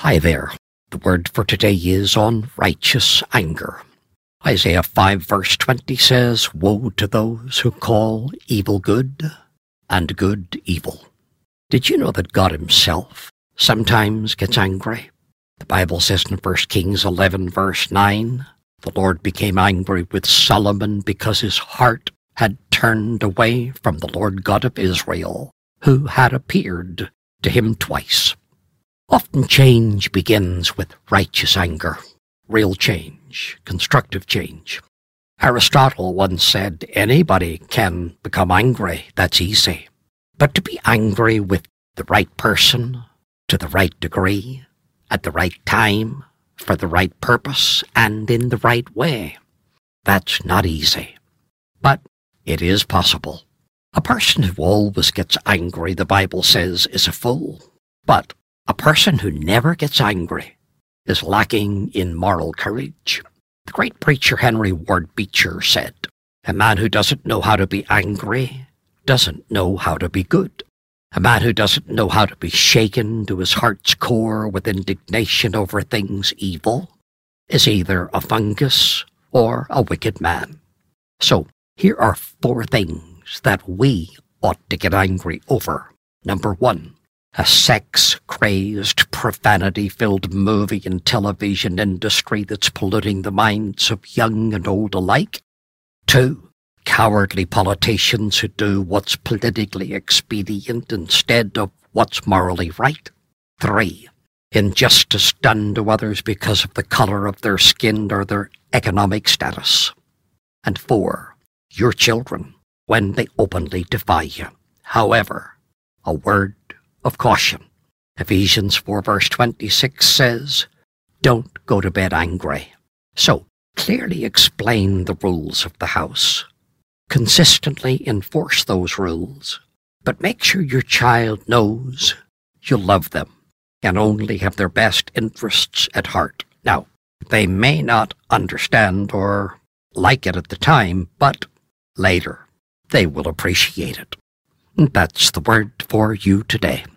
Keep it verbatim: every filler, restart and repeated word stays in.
Hi there. The word for today is on righteous anger. Isaiah five verse twenty says, "Woe to those who call evil good and good evil." Did you know that God himself sometimes gets angry? The Bible says in First Kings eleven verse nine, the Lord became angry with Solomon because his heart had turned away from the Lord God of Israel, who had appeared to him twice. Often change begins with righteous anger, real change, constructive change. Aristotle once said, anybody can become angry, that's easy. But to be angry with the right person, to the right degree, at the right time, for the right purpose, and in the right way, that's not easy. But it is possible. A person who always gets angry, the Bible says, is a fool. But a person who never gets angry is lacking in moral courage. The great preacher Henry Ward Beecher said, "A man who doesn't know how to be angry doesn't know how to be good. A man who doesn't know how to be shaken to his heart's core with indignation over things evil is either a fungus or a wicked man." So here are four things that we ought to get angry over. Number one, a sex-crazed, profanity-filled movie and television industry that's polluting the minds of young and old alike. Two, cowardly politicians who do what's politically expedient instead of what's morally right. Three, injustice done to others because of the color of their skin or their economic status. And four, your children when they openly defy you. However, a word of caution. Ephesians four verse twenty-six says, "Don't go to bed angry." So clearly explain the rules of the house. Consistently enforce those rules, but make sure your child knows you love them and only have their best interests at heart. Now, they may not understand or like it at the time, but later they will appreciate it. And that's the word for you today.